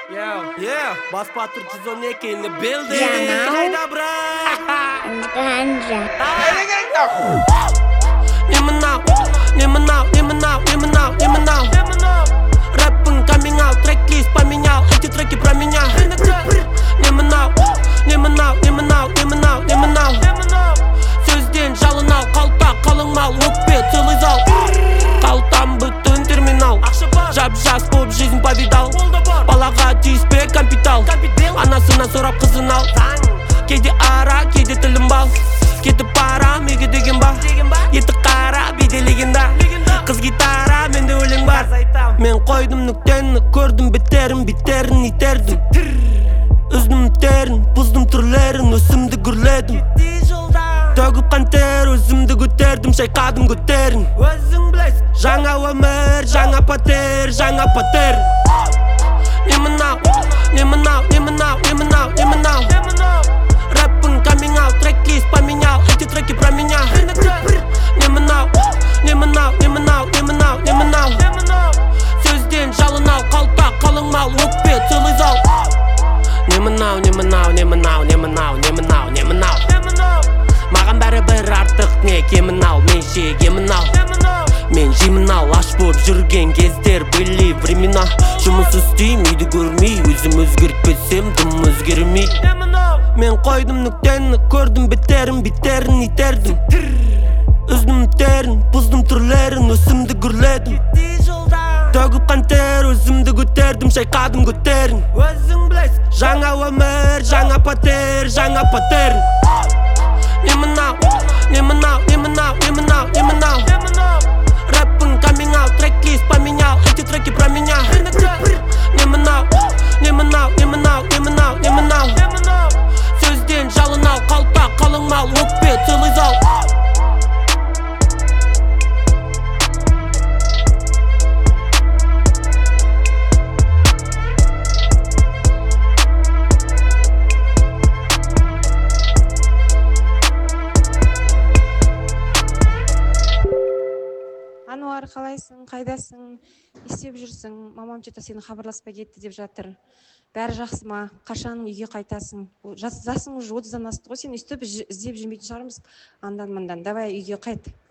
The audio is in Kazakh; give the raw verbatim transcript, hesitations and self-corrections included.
Yeah, yeah, Бас Батыр жүз он екі in the building. Жанау. Қайда, брат? Ганжа. Не мынау, не мынау, не мынау, не мынау, не мынау. Рэппің coming out, трек-лист поменял, эти треки про меня. Не мынау, не мынау, не мынау, не мынау, не мынау. Сөзден жалын ал, қалтақ, қалың мал, өкпе, целый зал. Қалтам бүтін терминал, жап-жас болып жизнь повидал. Балаға тиіспе капитал, анасына сұрап қызын ал. Кейде ара, кейде тілім бал, кетіп пара, меге деген ба. Еті қара, бейделеген да, қыз гитара, менде өлең бар. Мен қойдым нүктені, көрдім беттерін, биттерін итердім. Үздім терін, бұздым түрлерін, өсімді күрледім. Төгіп қантер, өзімді көтердім, шайқадым көтерін. Жаңа өмір, жаңа пәтер, жаңа пәтер. Не мынау, не мынау, не мынау, не мынау, не мынау. Рэппің coming out, трек-лист поменял, эти треки про меня. Не мынау, не мынау, не мынау, не мынау, не мынау. Сөзден жалын ал, қалтақ, қалың мал, өкпе, целый зал. Не мынау, не мынау, не мынау, не мынау, не мынау, не мынау. Маған бәрі бір артық не кемін ал, мен шегемін ал. Мен жемін ал, аш болып жүрген кездер были времена. Жұмыс істейм, үйді көрмей, өзім өзгертпесем, дым өзгермей. Мен қойдым нүктені, көрдім беттерін, биттерін итердім. Үздім терін, бұздым түрлерін, өсімді күрледім. Төгіп қантер, өзімді көтердім, шайқадым көтерін. Жаңа өмір, жаңа пәтер, жаңа пәтер. Не мынау, не мынау, не мынау, не мынау, не мынау. Рэппің coming out, трек-лист поменял, эти треки про меня. Не мынау, не мынау, не мынау, не мынау, не мынау. Сөзден жалын ал, қалтақ, қалың мал, өкпе, целый зал. Ануар, қалайсың, қайдасың, істеп жүрсің? Мамам что-то сені хабарласпай кетті деп жатыр. Бәрі жақсы ма? Қашан үйге қайтасың? Жасың уже отыздан асты ғой, сен өйстіп іздеп жүрмейтін шығармыз. Андан-мындан. Давай үйге қайт.